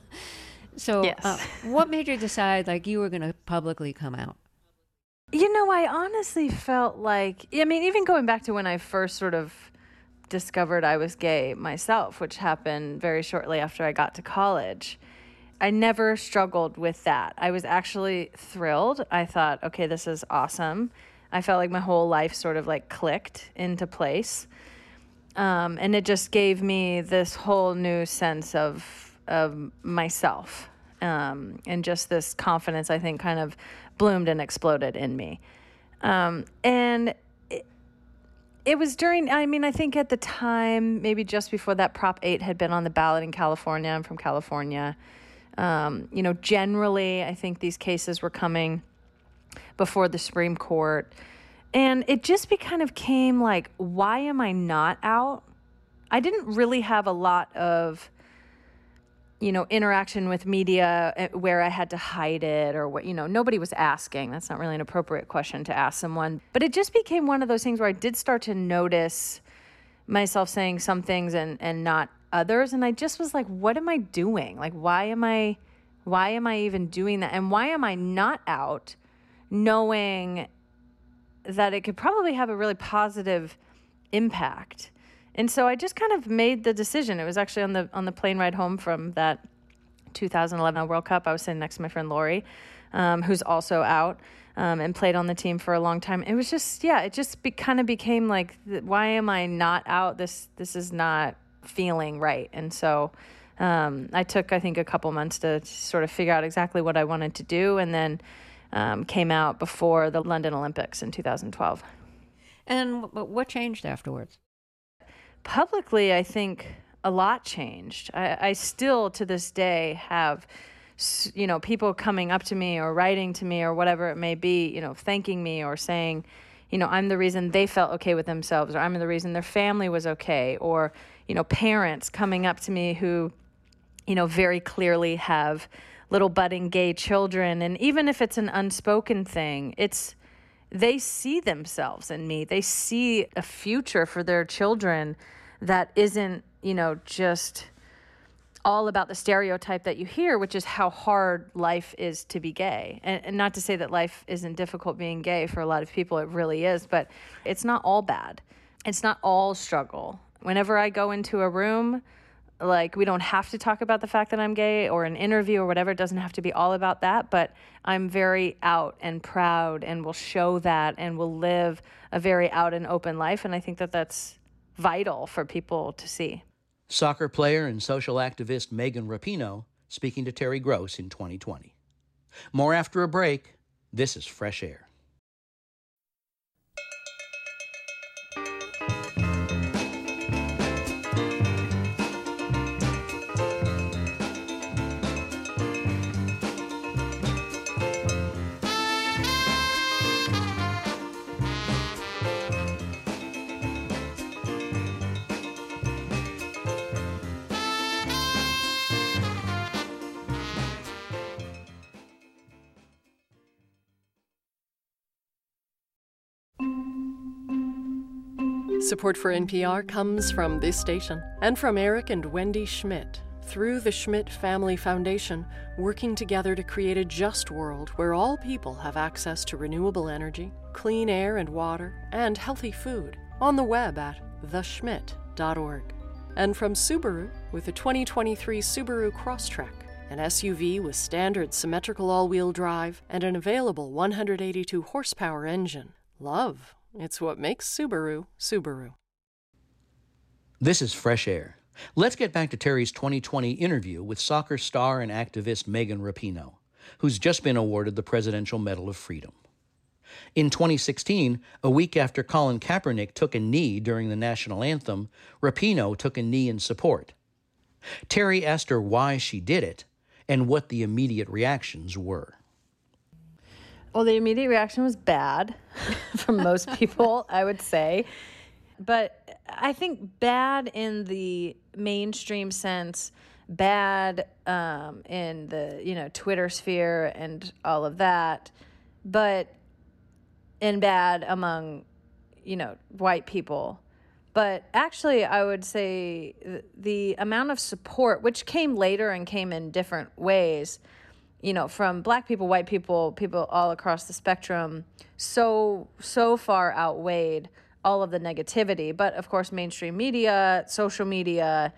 So yes. uh, what made you decide like you were going to publicly come out? You know, I honestly felt like, I mean, even going back to when I first sort of discovered I was gay myself, which happened very shortly after I got to college, I never struggled with that. I was actually thrilled. I thought, okay, this is awesome. I felt like my whole life sort of like clicked into place. Um, and it just gave me this whole new sense of of myself. Um, and just this confidence, I think, kind of bloomed and exploded in me. Um, and it, it was during, I mean, I think at the time, maybe just before that Prop eight had been on the ballot in California. I'm from California. Um, you know, generally, I think these cases were coming before the Supreme Court. And it just be kind of came like, why am I not out? I didn't really have a lot of, you know, interaction with media where I had to hide it or what, you know, nobody was asking. That's not really an appropriate question to ask someone. But it just became one of those things where I did start to notice myself saying some things and, and not others. And I just was like, what am I doing? Like, why am I, why am I even doing that? And why am I not out knowing that it could probably have a really positive impact? And so I just kind of made the decision. It was actually on the on the plane ride home from that two thousand eleven World Cup. I was sitting next to my friend Lori, um, who's also out um, and played on the team for a long time. It was just, yeah, it just be, kind of became like, why am I not out? This this is not feeling right. And so um, I took, I think, a couple months to sort of figure out exactly what I wanted to do, and then um, came out before the London Olympics in two thousand twelve. And what changed afterwards? Publicly, I think a lot changed. I, I still, to this day, have, you know, people coming up to me or writing to me or whatever it may be, you know, thanking me or saying, you know, I'm the reason they felt okay with themselves, or I'm the reason their family was okay, or, you know, parents coming up to me who, you know, very clearly have little budding gay children. And even if it's an unspoken thing, it's they see themselves in me. They see a future for their children that isn't, you know, just all about the stereotype that you hear, which is how hard life is to be gay. And, and not to say that life isn't difficult being gay for a lot of people, it really is, but it's not all bad. It's not all struggle. Whenever I go into a room, like, we don't have to talk about the fact that I'm gay, or an interview or whatever. It doesn't have to be all about that, but I'm very out and proud and will show that and will live a very out and open life. And I think that that's vital for people to see. Soccer player and social activist Megan Rapinoe speaking to Terry Gross in twenty twenty. More after a break. This is Fresh Air. Support for N P R comes from this station and from Eric and Wendy Schmidt. Through the Schmidt Family Foundation, working together to create a just world where all people have access to renewable energy, clean air and water, and healthy food. On the web at the schmidt dot org. And from Subaru with the twenty twenty-three Subaru Crosstrek, an S U V with standard symmetrical all-wheel drive and an available one hundred eighty-two horsepower engine. Love. It's what makes Subaru, Subaru. This is Fresh Air. Let's get back to Terry's twenty twenty interview with soccer star and activist Megan Rapinoe, who's just been awarded the Presidential Medal of Freedom. In twenty sixteen, a week after Colin Kaepernick took a knee during the national anthem, Rapinoe took a knee in support. Terry asked her why she did it and what the immediate reactions were. Well, the immediate reaction was bad from most people, I would say. But I think bad in the mainstream sense, bad um, in the, you know, Twitter sphere and all of that, but and bad among, you know, white people. But actually, I would say the amount of support, which came later and came in different ways, you know, from black people, white people, people all across the spectrum, so, so far outweighed all of the negativity. But of course, mainstream media, social media,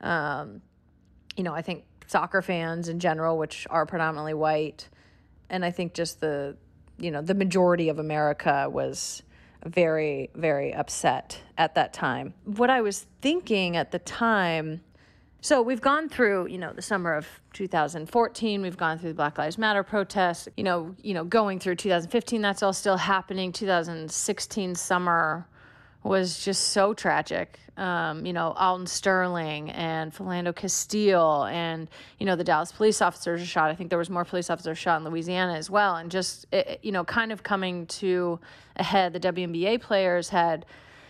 um, you know, I think soccer fans in general, which are predominantly white, and I think just the, you know, the majority of America was very, very upset at that time. What I was thinking at the time, so we've gone through, you know, the summer of two thousand fourteen, we've gone through the Black Lives Matter protests, you know, you know, going through two thousand fifteen, that's all still happening. two thousand sixteen summer was just so tragic. Um, you know, Alton Sterling and Philando Castile and, you know, the Dallas police officers are shot. I think there was more police officers shot in Louisiana as well. And just, it, you know, kind of coming to a head, the W N B A players had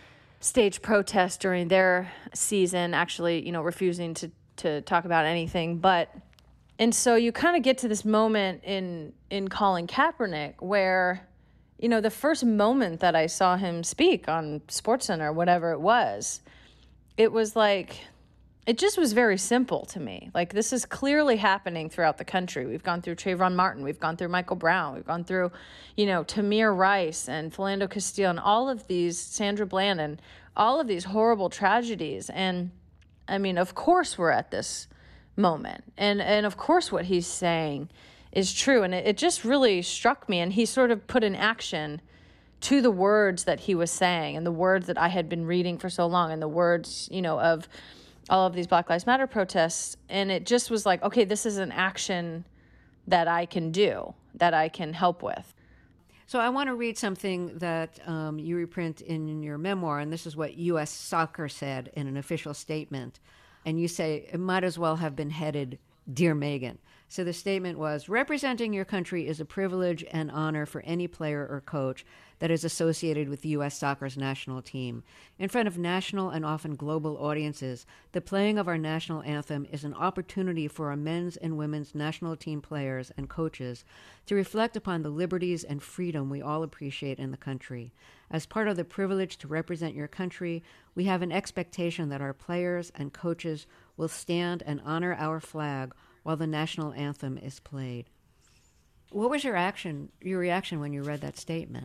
staged protests during their season, actually, you know, refusing to, to talk about anything. But, and so you kind of get to this moment in, in Colin Kaepernick where, you know, the first moment that I saw him speak on SportsCenter, whatever it was, it was like, it just was very simple to me. Like, this is clearly happening throughout the country. We've gone through Trayvon Martin. We've gone through Michael Brown. We've gone through, you know, Tamir Rice and Philando Castile and all of these, Sandra Bland, and all of these horrible tragedies. And, I mean, of course we're at this moment. And, and of course what he's saying is true. And it, it just really struck me. And he sort of put in action to the words that he was saying and the words that I had been reading for so long and the words, you know, of all of these Black Lives Matter protests. And it just was like, okay, this is an action that I can do, that I can help with. So I want to read something that um, you reprint in your memoir, and this is what U S Soccer said in an official statement. And you say, it might as well have been headed, Dear Megan. So the statement was, representing your country is a privilege and honor for any player or coach that is associated with U S Soccer's national team. In front of national and often global audiences, the playing of our national anthem is an opportunity for our men's and women's national team players and coaches to reflect upon the liberties and freedom we all appreciate in the country. As part of the privilege to represent your country, we have an expectation that our players and coaches will stand and honor our flag while the national anthem is played. What was your action, your reaction when you read that statement?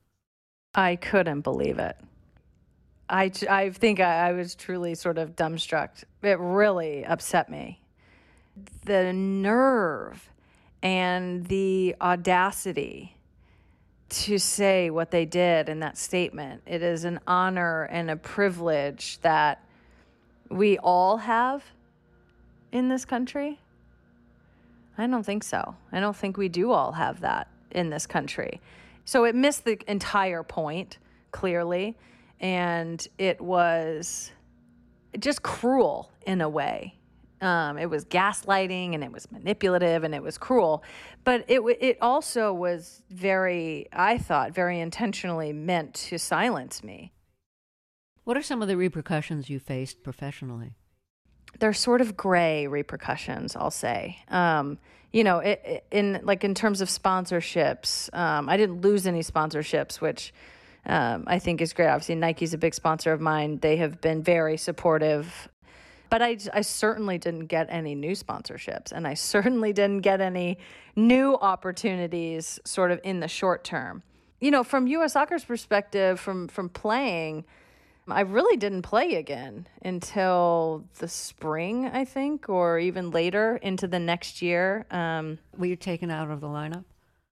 I couldn't believe it. I, I think I, I was truly sort of dumbstruck. It really upset me. The nerve and the audacity to say what they did in that statement. It is an honor and a privilege that we all have in this country. I don't think so. I don't think we do all have that in this country. So it missed the entire point, clearly, and it was just cruel in a way. Um, it was gaslighting, and it was manipulative, and it was cruel. But it it also was very, I thought, very intentionally meant to silence me. What are some of the repercussions you faced professionally? They're sort of gray repercussions, I'll say. Um, you know, it, it, in like in terms of sponsorships, um, I didn't lose any sponsorships, which um, I think is great. Obviously, Nike's a big sponsor of mine. They have been very supportive. But I, I certainly didn't get any new sponsorships, and I certainly didn't get any new opportunities sort of in the short term. You know, from U S Soccer's perspective, from from playing, I really didn't play again until the spring, I think, or even later into the next year. Um, Were you taken out of the lineup?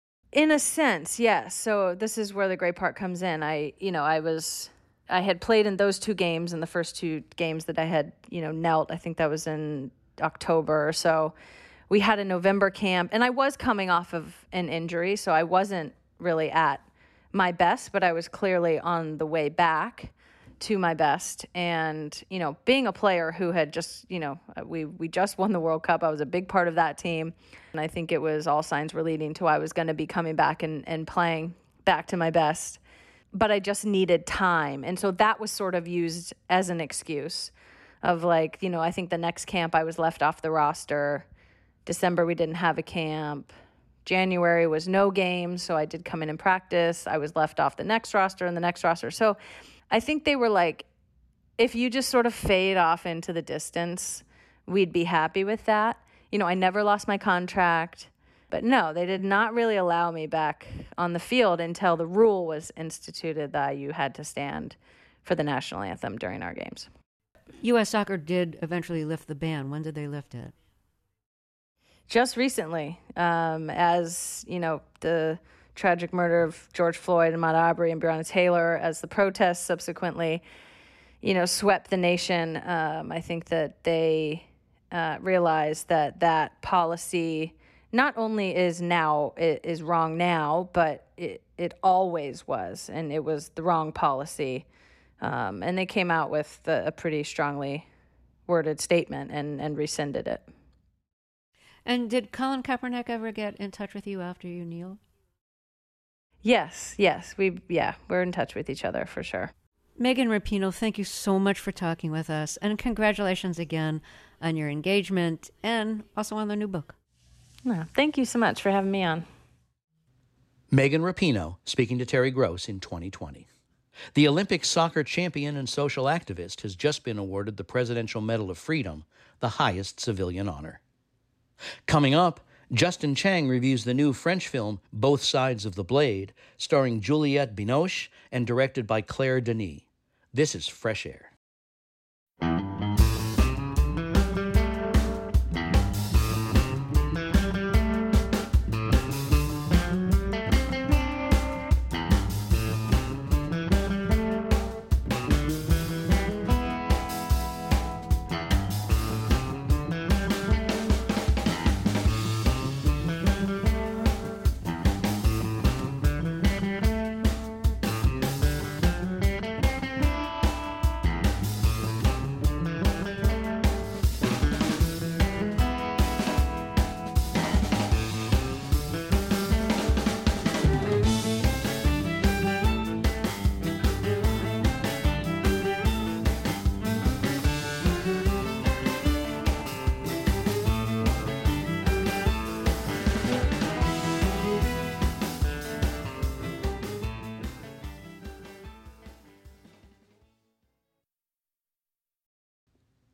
In a sense, yes. So this is where the great part comes in. I, you know, I was, I had played in those two games, in the first two games that I had, you know, knelt. I think that was in October or so. We had a November camp, and I was coming off of an injury, so I wasn't really at my best, but I was clearly on the way back to my best. And, you know, being a player who had just, you know, we, we just won the World Cup. I was a big part of that team. And I think it was all signs were leading to I was going to be coming back and, and playing back to my best. But I just needed time. And so that was sort of used as an excuse of like, you know, I think the next camp I was left off the roster. December, we didn't have a camp. January was no games. So I did come in and practice. I was left off the next roster and the next roster. So I think they were like, if you just sort of fade off into the distance, we'd be happy with that. You know, I never lost my contract, but no, they did not really allow me back on the field until the rule was instituted that you had to stand for the national anthem during our games. U S Soccer did eventually lift the ban. When did they lift it? Just recently, um, as, you know, the tragic murder of George Floyd and Ahmaud Arbery and Breonna Taylor, as the protests subsequently, you know, swept the nation. Um, I think that they uh, realized that that policy not only is now is wrong now, but it it always was, and it was the wrong policy. Um, and they came out with the, a pretty strongly worded statement and and rescinded it. And did Colin Kaepernick ever get in touch with you after you kneeled? Yes, yes. We, yeah, we're in touch with each other for sure. Megan Rapinoe, thank you so much for talking with us. And congratulations again on your engagement and also on the new book. No, thank you so much for having me on. Megan Rapinoe speaking to Terry Gross in twenty twenty. The Olympic soccer champion and social activist has just been awarded the Presidential Medal of Freedom, the highest civilian honor. Coming up, Justin Chang reviews the new French film Both Sides of the Blade, starring Juliette Binoche and directed by Claire Denis. This is Fresh Air.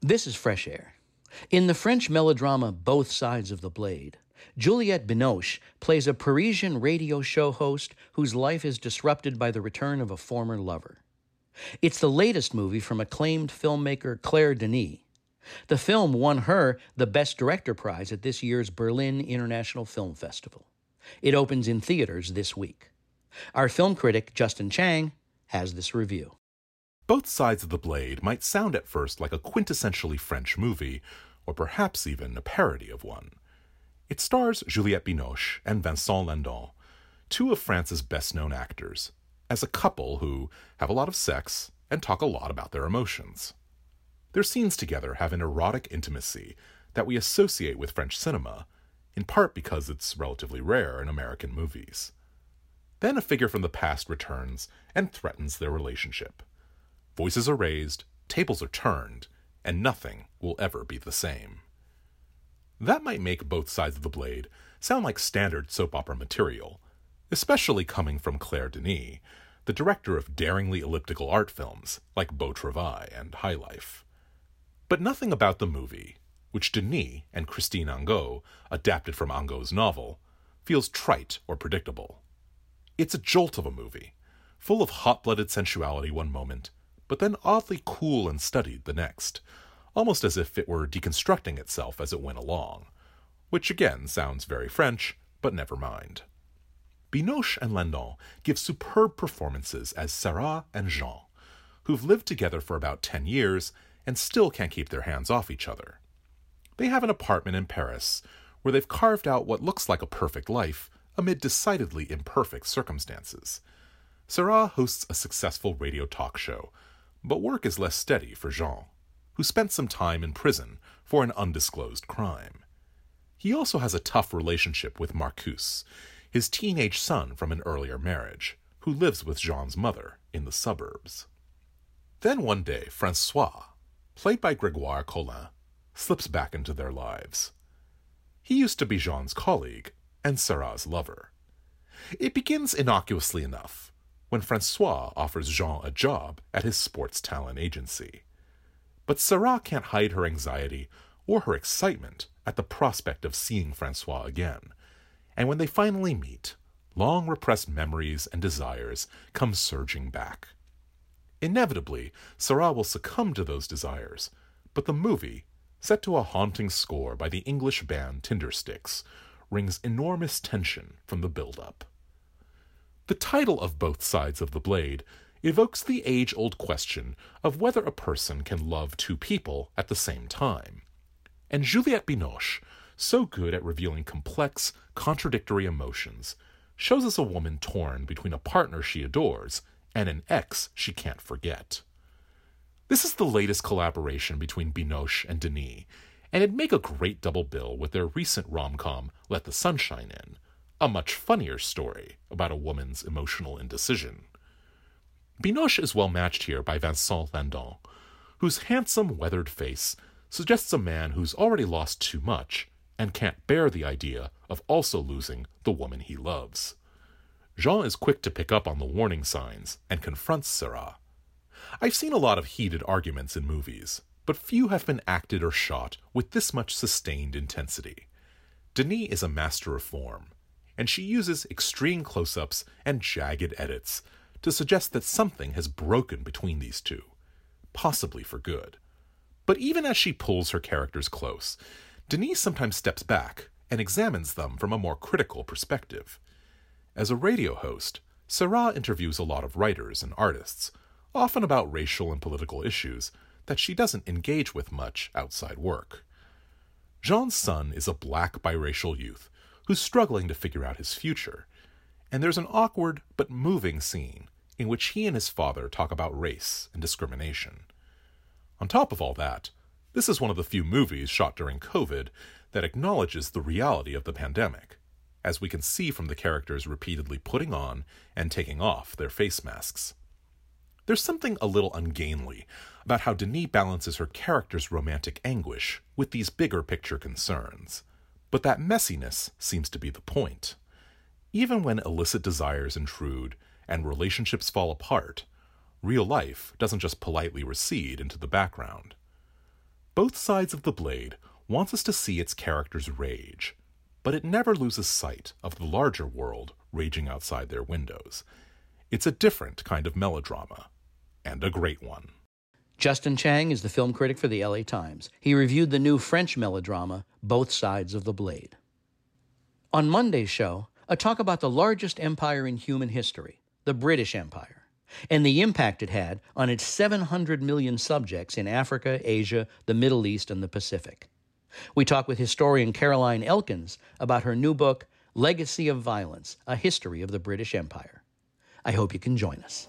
This is Fresh Air. In the French melodrama Both Sides of the Blade, Juliette Binoche plays a Parisian radio show host whose life is disrupted by the return of a former lover. It's the latest movie from acclaimed filmmaker Claire Denis. The film won her the Best Director prize at this year's Berlin International Film Festival. It opens in theaters this week. Our film critic, Justin Chang, has this review. Both Sides of the Blade might sound at first like a quintessentially French movie, or perhaps even a parody of one. It stars Juliette Binoche and Vincent Lindon, two of France's best-known actors, as a couple who have a lot of sex and talk a lot about their emotions. Their scenes together have an erotic intimacy that we associate with French cinema, in part because it's relatively rare in American movies. Then a figure from the past returns and threatens their relationship. Voices are raised, tables are turned, and nothing will ever be the same. That might make Both Sides of the Blade sound like standard soap opera material, especially coming from Claire Denis, the director of daringly elliptical art films like Beau Travail and High Life. But nothing about the movie, which Denis and Christine Angot adapted from Angot's novel, feels trite or predictable. It's a jolt of a movie, full of hot-blooded sensuality one moment, but then oddly cool and studied the next, almost as if it were deconstructing itself as it went along, which again sounds very French, but never mind. Binoche and Lindon give superb performances as Sarah and Jean, who've lived together for about ten years and still can't keep their hands off each other. They have an apartment in Paris where they've carved out what looks like a perfect life amid decidedly imperfect circumstances. Sarah hosts a successful radio talk show, but work is less steady for Jean, who spent some time in prison for an undisclosed crime. He also has a tough relationship with Marcus, his teenage son from an earlier marriage, who lives with Jean's mother in the suburbs. Then one day, Francois, played by Grégoire Collin, slips back into their lives. He used to be Jean's colleague and Sarah's lover. It begins innocuously enough, when Francois offers Jean a job at his sports talent agency. But Sarah can't hide her anxiety or her excitement at the prospect of seeing Francois again, and when they finally meet, long-repressed memories and desires come surging back. Inevitably, Sarah will succumb to those desires, but the movie, set to a haunting score by the English band Tindersticks, wrings enormous tension from the build-up. The title of Both Sides of the Blade evokes the age-old question of whether a person can love two people at the same time. And Juliette Binoche, so good at revealing complex, contradictory emotions, shows us a woman torn between a partner she adores and an ex she can't forget. This is the latest collaboration between Binoche and Denis, and it'd make a great double bill with their recent rom-com Let the Sunshine In, a much funnier story about a woman's emotional indecision. Binoche is well matched here by Vincent Lindon, whose handsome, weathered face suggests a man who's already lost too much and can't bear the idea of also losing the woman he loves. Jean is quick to pick up on the warning signs and confronts Sarah. I've seen a lot of heated arguments in movies, but few have been acted or shot with this much sustained intensity. Denis is a master of form, and she uses extreme close-ups and jagged edits to suggest that something has broken between these two, possibly for good. But even as she pulls her characters close, Denis sometimes steps back and examines them from a more critical perspective. As a radio host, Sarah interviews a lot of writers and artists, often about racial and political issues that she doesn't engage with much outside work. Jean's son is a black biracial youth who's struggling to figure out his future, and there's an awkward but moving scene in which he and his father talk about race and discrimination. On top of all that, this is one of the few movies shot during COVID that acknowledges the reality of the pandemic, as we can see from the characters repeatedly putting on and taking off their face masks. There's something a little ungainly about how Denis balances her character's romantic anguish with these bigger picture concerns, but that messiness seems to be the point. Even when illicit desires intrude and relationships fall apart, real life doesn't just politely recede into the background. Both Sides of the Blade wants us to see its characters rage, but it never loses sight of the larger world raging outside their windows. It's a different kind of melodrama, and a great one. Justin Chang is the film critic for the L A Times. He reviewed the new French melodrama, Both Sides of the Blade. On Monday's show, a talk about the largest empire in human history, the British Empire, and the impact it had on its seven hundred million subjects in Africa, Asia, the Middle East, and the Pacific. We talk with historian Caroline Elkins about her new book, Legacy of Violence, A History of the British Empire. I hope you can join us.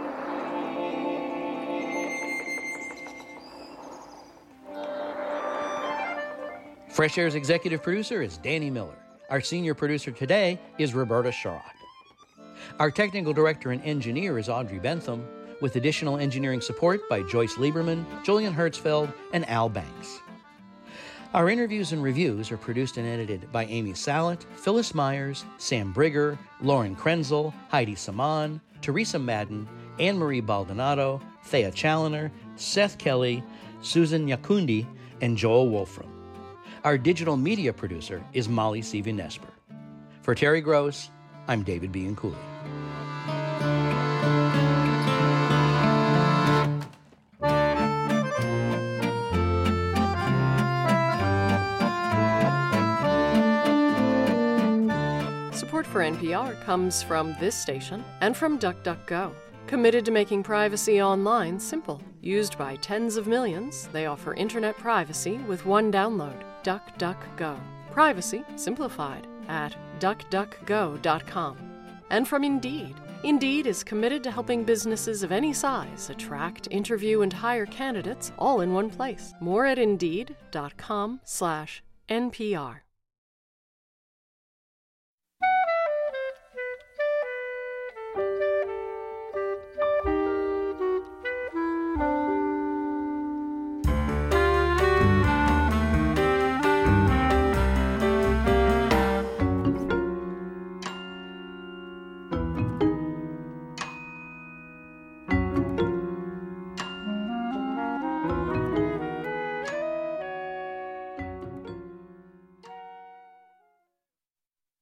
Fresh Air's executive producer is Danny Miller. Our senior producer today is Roberta Sharrock. Our technical director and engineer is Audrey Bentham, with additional engineering support by Joyce Lieberman, Julian Hertzfeld, and Al Banks. Our interviews and reviews are produced and edited by Amy Salet, Phyllis Myers, Sam Brigger, Lauren Krenzel, Heidi Saman, Teresa Madden, Anne-Marie Baldonado, Thea Challoner, Seth Kelly, Susan Yakundi, and Joel Wolfram. Our digital media producer is Molly Seavy-Nesper. For Terry Gross, I'm David Bianculli. Support for N P R comes from this station and from DuckDuckGo. Committed to making privacy online simple. Used by tens of millions, they offer internet privacy with one download. DuckDuckGo. Privacy simplified at duck duck go dot com. And from Indeed. Indeed is committed to helping businesses of any size attract, interview, and hire candidates all in one place. More at indeed dot com slash N P R.